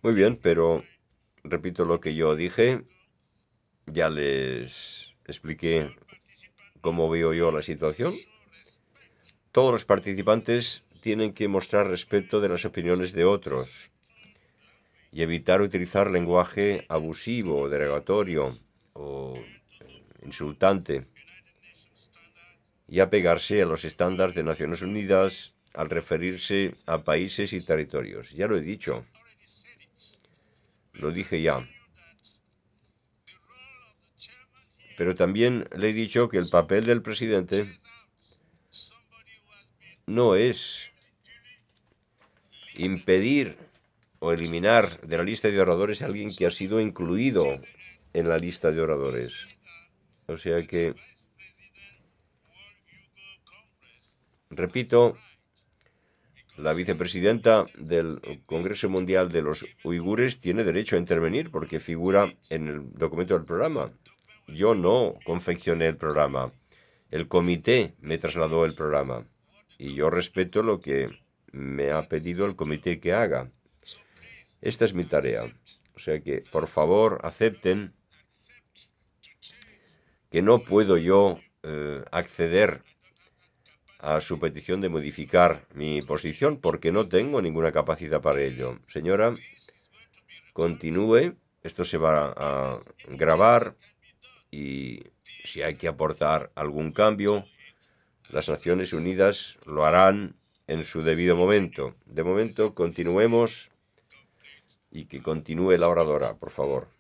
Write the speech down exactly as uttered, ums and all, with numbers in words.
Muy bien, pero repito lo que yo dije. Ya les expliqué cómo veo yo la situación. Todos los participantes tienen que mostrar respeto de las opiniones de otros y evitar utilizar lenguaje abusivo, derogatorio o insultante, y apegarse a los estándares de Naciones Unidas al referirse a países y territorios. Ya lo he dicho, lo dije ya. Pero también le he dicho que el papel del presidente no es impedir o eliminar de la lista de oradores a alguien que ha sido incluido en la lista de oradores. O sea que, repito, la vicepresidenta del Congreso Mundial de los Uigures tiene derecho a intervenir porque figura en el documento del programa. Yo no confeccioné el programa. El comité me trasladó el programa. Y yo respeto lo que me ha pedido el comité que haga. Esta es mi tarea. O sea que, por favor, acepten que no puedo yo eh, acceder a su petición de modificar mi posición porque no tengo ninguna capacidad para ello. Señora, continúe, esto se va a grabar y si hay que aportar algún cambio, las Naciones Unidas lo harán en su debido momento. De momento, continuemos y que continúe la oradora, por favor.